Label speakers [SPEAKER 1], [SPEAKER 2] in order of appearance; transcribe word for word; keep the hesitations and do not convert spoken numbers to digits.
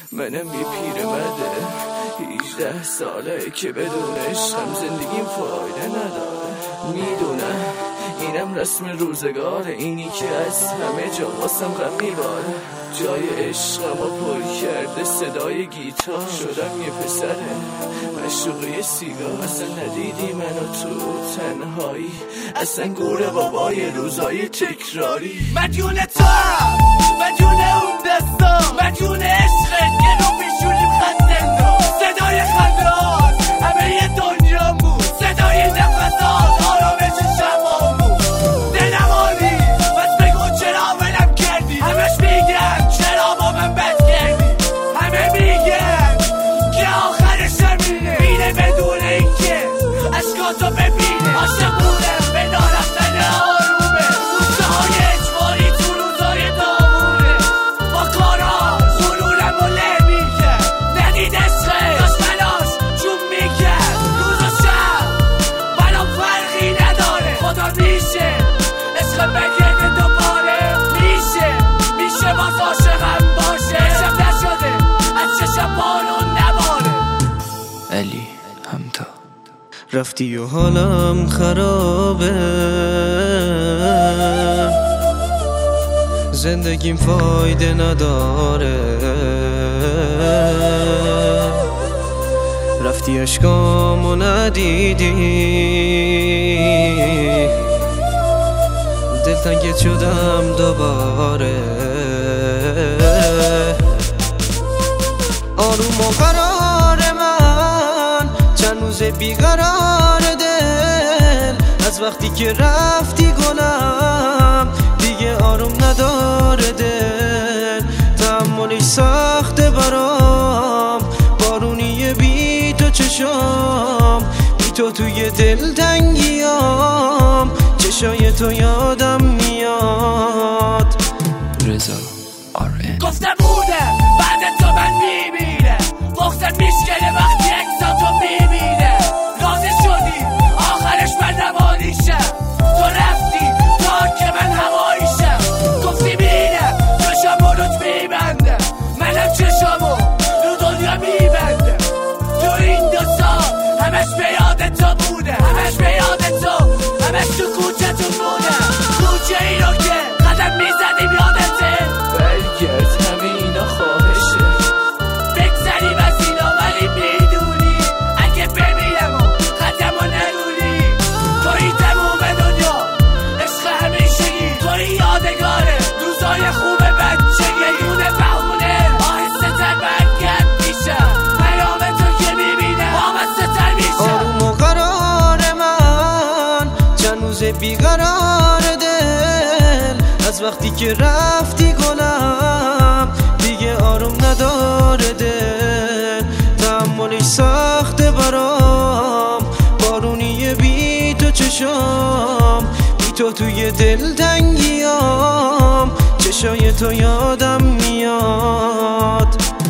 [SPEAKER 1] منم یه پیرمرده هجده ساله که بدون عشقم زندگیم فایده نداره. میدونم اینم رسم روزگاره، اینی که از همه جا واسم غم میباره. جای عشقم رو پر کرده صدای گیتار، شدم یه پسره مشروقه سیگار. اصلا ندیدی منو تو تنهایی، اصلا گوره بابای روزای تکراری.
[SPEAKER 2] مدیون تو هم مدیون اون دستا، مدیون عشقت که رو بشونیم خندن. صدای خندان همه یه دنیا بود، صدای نفسات آرامش شبان بود. دلمانی بس بگو چرا ولم کردی، همش میگن چرا با من بد کردی. همه میگن که آخرش همینه، بینه بدون اینکه اشکاتو ببینه. عاشقونه به نارفتن آرومه، روزه های اجباری تو روزای داغونه. با کارا غرورم و له میکرد، ندید عشقه داشت مناش جون میکرد. روز و شب برام فرقی نداره، خدا میشه عشق بگرده دوباره. میشه میشه باز عاشقم باشه، شب نشده از چشم بارون نباره.
[SPEAKER 1] علی همتا
[SPEAKER 3] رفتی و حالم خرابه، زندگیم فایده نداره. رفتی اشکامو ندیدی، دلتنگت شدم دوباره. آروم و قرار من چند روز بیقرار دل، از وقتی که رفتی گلم دیگه آروم نداره دل. تحملش سخته برام، بارونی بی تو چشام، بی تو توی دل تنگیام، چشای تو یادم میاد.
[SPEAKER 1] رضا آر ان
[SPEAKER 2] گفتم بوده بعد تو من میبینه، بختم میشکنه وقتی اکساتو میبینه. راضی شدی آخرش من روانیشم، تو رفتی تا که من هواییشم. گفتی میره چشامو روت میبنده، منم چشامو رو دنیا میبنده. تو این دو سال همش به یاد تو بوده، همش به یاد تو، همش تو کوچه تو بوده. کوچه ای رو که قدم میزدیم یادته،
[SPEAKER 1] برگرد همه اینا خواهشه.
[SPEAKER 2] بگذریم از اینا ولی میدونی اگه بمیرم و قدم و نرونی. توی تموم دنیا عشق همیشگی، توی یادگاره روزای خوب بچگی. یونه بهونه آهسته تر برگرد پیشم، پیام تو که میبینه وابسته تر میشم.
[SPEAKER 3] آروم و قرار من چند روز بیقرار دل، از وقتی که رفتی گلم دیگه آروم نداره دل. تحملش سخته برام، بارونی بی تو چشام، بی تو توی دل تنگیام، چشای تو یادم میاد.